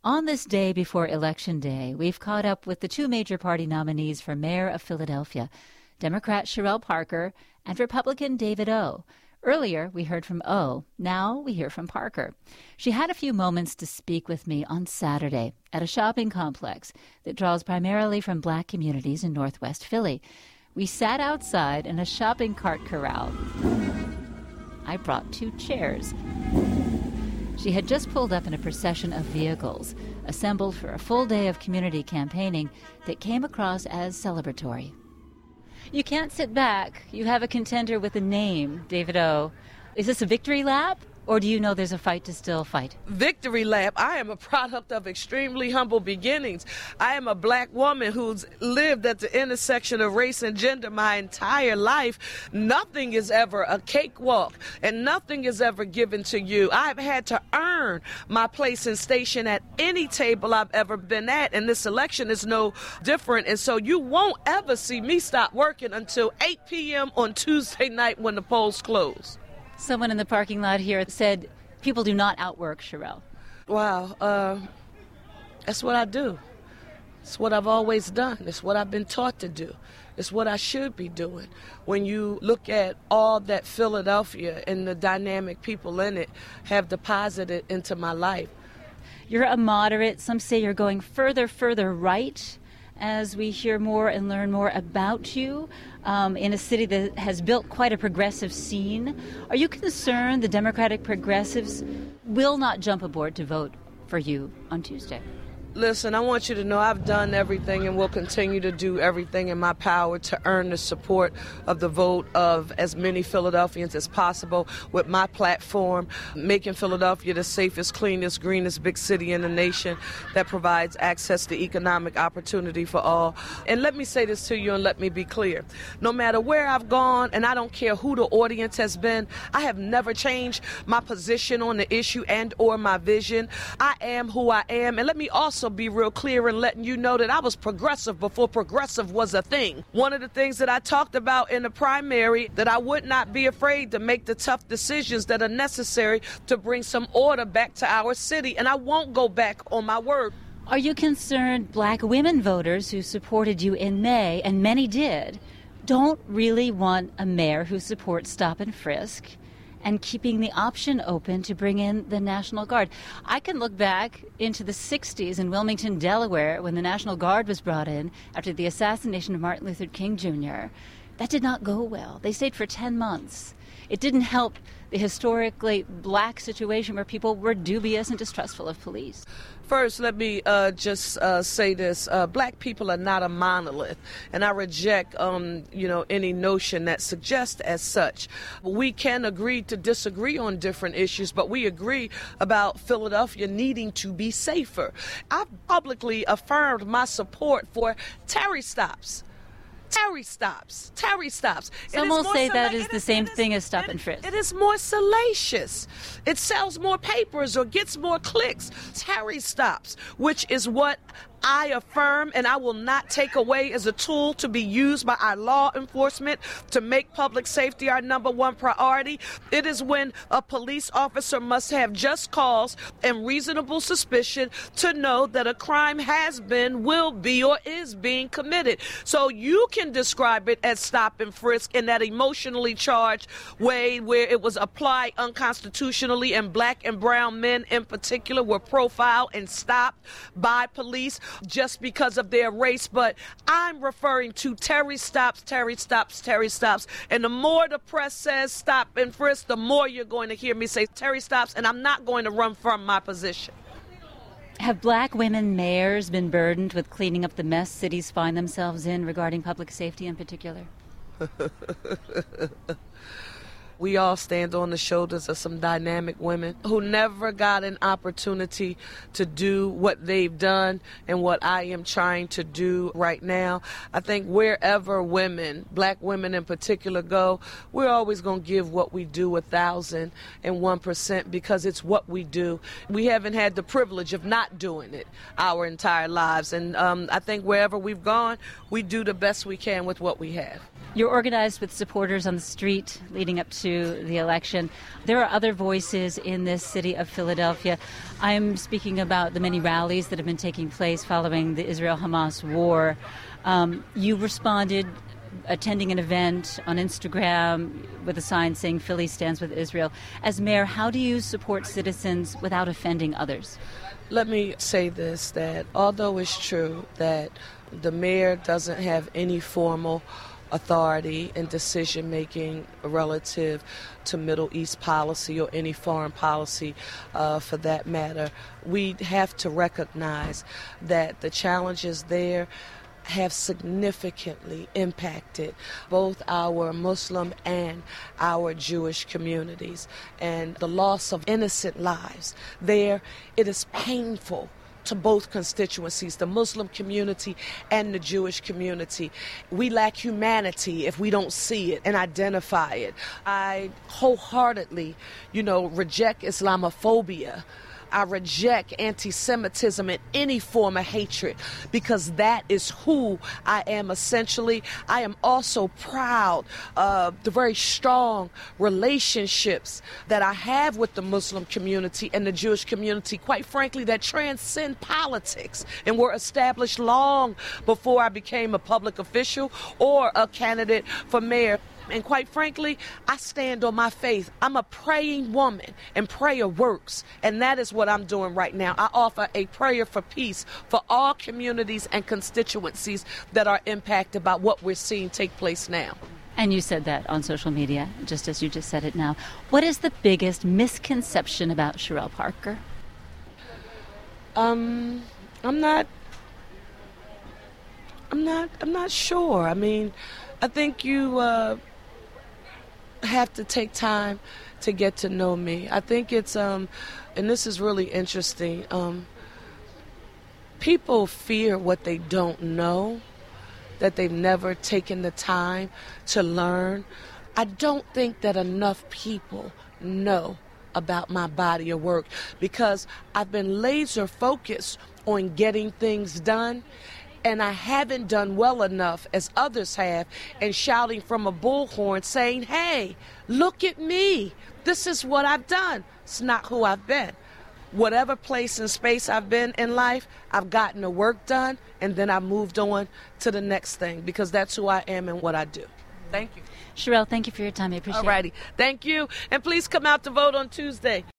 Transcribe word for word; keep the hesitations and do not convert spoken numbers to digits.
On this day before Election Day, we've caught up with the two major party nominees for mayor of Philadelphia, Democrat Cherelle Parker and Republican David O. Earlier, we heard from O. Now we hear from Parker. She had a few moments to speak with me on Saturday at a shopping complex that draws primarily from black communities in Northwest Philly. We sat outside in a shopping cart corral. I brought two chairs. She had just pulled up in a procession of vehicles, assembled for a full day of community campaigning that came across as celebratory. You can't sit back. You have a contender with a name, David O. Is this a victory lap, or do you know there's a fight to still fight? Victory lap. I am a product of extremely humble beginnings. I am a black woman who's lived at the intersection of race and gender my entire life. Nothing is ever a cakewalk, and nothing is ever given to you. I've had to earn my place and station at any table I've ever been at, and this election is no different. And so you won't ever see me stop working until eight p.m. on Tuesday night when the polls close. Someone in the parking lot here said people do not outwork Cherelle. Wow, uh, that's what I do. It's what I've always done. It's what I've been taught to do. It's what I should be doing. When you look at all that Philadelphia and the dynamic people in it have deposited into my life. You're a moderate. Some say you're going further, further right as we hear more and learn more about you um, in a city that has built quite a progressive scene. Are you concerned the Democratic progressives will not jump aboard to vote for you on Tuesday? Listen, I want you to know I've done everything and will continue to do everything in my power to earn the support of the vote of as many Philadelphians as possible with my platform, making Philadelphia the safest, cleanest, greenest big city in the nation that provides access to economic opportunity for all. And let me say this to you and let me be clear. No matter where I've gone, and I don't care who the audience has been, I have never changed my position on the issue and or my vision. I am who I am. And let me also be real clear in letting you know that I was progressive before progressive was a thing. One of the things that I talked about in the primary, that I would not be afraid to make the tough decisions that are necessary to bring some order back to our city, and I won't go back on my word. Are you concerned black women voters who supported you in May, and many did, don't really want a mayor who supports stop and frisk and keeping the option open to bring in the National Guard? I can look back into the sixties in Wilmington, Delaware, when the National Guard was brought in after the assassination of Martin Luther King Junior That did not go well. They stayed for ten months. It didn't help the historically black situation where people were dubious and distrustful of police. First, let me uh, just uh, say this. Uh, black people are not a monolith, and I reject, um, you know, any notion that suggests as such. We can agree to disagree on different issues, but we agree about Philadelphia needing to be safer. I've publicly affirmed my support for Terry stops. Terry stops. Terry stops. Some will say that is the same thing as stop and frisk. It is more salacious. It sells more papers or gets more clicks. Terry stops, which is what I affirm and I will not take away as a tool to be used by our law enforcement to make public safety our number one priority. It is when a police officer must have just cause and reasonable suspicion to know that a crime has been, will be, or is being committed. So you can describe it as stop and frisk in that emotionally charged way where it was applied unconstitutionally and black and brown men in particular were profiled and stopped by police just because of their race. But I'm referring to Terry stops, Terry stops, Terry stops. And the more the press says stop and frisk, the more you're going to hear me say Terry stops, and I'm not going to run from my position. Have black women mayors been burdened with cleaning up the mess cities find themselves in regarding public safety in particular? We all stand on the shoulders of some dynamic women who never got an opportunity to do what they've done and what I am trying to do right now. I think wherever women, black women in particular, go, we're always going to give what we do a thousand and one percent because it's what we do. We haven't had the privilege of not doing it our entire lives. And um, I think wherever we've gone, we do the best we can with what we have. You're organized with supporters on the street leading up to to the election. There are other voices in this city of Philadelphia. I'm speaking about the many rallies that have been taking place following the Israel-Hamas war. Um, you responded attending an event on Instagram with a sign saying Philly stands with Israel. As mayor, how do you support citizens without offending others? Let me say this, that although it's true that the mayor doesn't have any formal authority and decision making relative to Middle East policy or any foreign policy uh, for that matter, we have to recognize that the challenges there have significantly impacted both our Muslim and our Jewish communities. And the loss of innocent lives there, it is painful to both constituencies, the Muslim community and the Jewish community. We lack humanity if we don't see it and identify it. I wholeheartedly, you know, reject Islamophobia. I reject anti-Semitism and any form of hatred because that is who I am essentially. I am also proud of the very strong relationships that I have with the Muslim community and the Jewish community, quite frankly, that transcend politics and were established long before I became a public official or a candidate for mayor. And quite frankly, I stand on my faith. I'm a praying woman, and prayer works. And that is what I'm doing right now. I offer a prayer for peace for all communities and constituencies that are impacted by what we're seeing take place now. And you said that on social media, just as you just said it now. What is the biggest misconception about Cherelle Parker? Um, I'm not, I'm not, I'm not sure. I mean, I think you, uh, have to take time to get to know me. I think it's, um, and this is really interesting, um, people fear what they don't know, that they've never taken the time to learn. I don't think that enough people know about my body of work because I've been laser focused on getting things done. And I haven't done well enough, as others have, and shouting from a bullhorn saying, hey, look at me. This is what I've done. It's not who I've been. Whatever place and space I've been in life, I've gotten the work done, and then I moved on to the next thing because that's who I am and what I do. Thank you. Cherelle, thank you for your time. I appreciate it. All righty. Thank you. And please come out to vote on Tuesday.